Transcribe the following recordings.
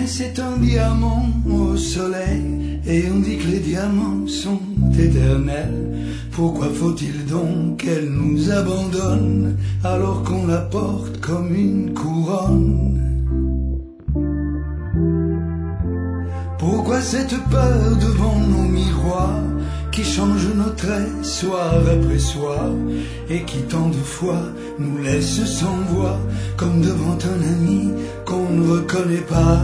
Mais c'est un diamant au soleil, et on dit que les diamants sont éternels. Pourquoi faut-il donc qu'elle nous abandonne, alors qu'on la porte comme une couronne? Pourquoi cette peur devant nos miroirs, qui change nos traits soir après soir, et qui tant de fois nous laisse sans voix, comme devant un ami qu'on ne reconnaît pas?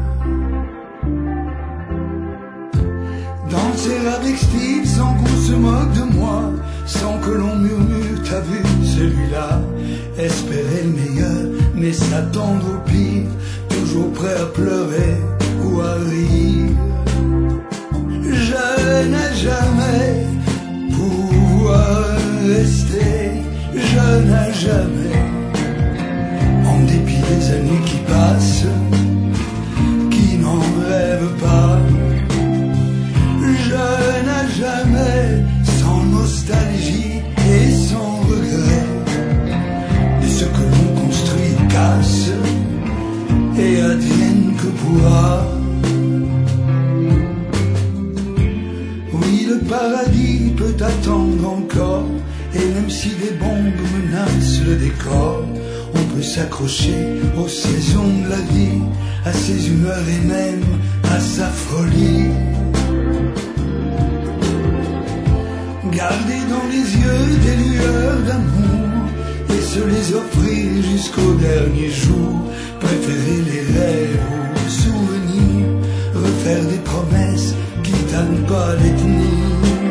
Danser avec style sans qu'on se moque de moi, sans que l'on murmure t'as vu celui-là. Espérer le meilleur mais s'attendre au pire, toujours prêt à pleurer ou à rire. Je n'ai jamais pouvoir rester, je n'ai jamais, en dépit des années qui passent, qui n'en rêvent pas. Je n'ai jamais, sans nostalgie et sans regret, de ce que l'on construit casse et advienne que pourra. Oui, le paradis peut attendre encore, et même si des bombes menacent le décor, on peut s'accrocher aux saisons de la vie, à ses humeurs et même à sa folie. Garder dans les yeux des lueurs d'amour et se les offrir jusqu'au dernier jour. Préférer les rêves aux souvenirs, refaire des promesses quitte à ne pas les tenir.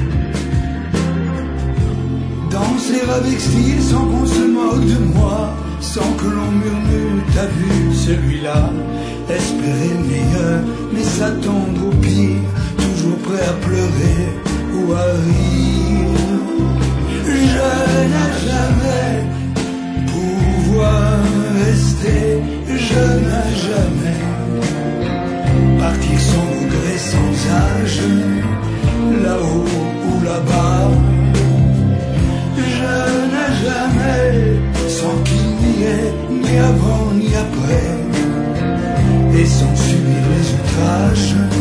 Danser avec style sans qu'on se moque de moi, sans que l'on murmure t'as vu celui-là. Espérer le meilleur mais s'attendre au pire, toujours prêt à pleurer ou à rire. Je n'ai jamais pouvoir rester, je n'ai jamais partir sans regret, sans âge, là-haut ou là-bas. Je n'ai jamais, sans qu'il n'y ait ni avant ni après, et sans subir les outrages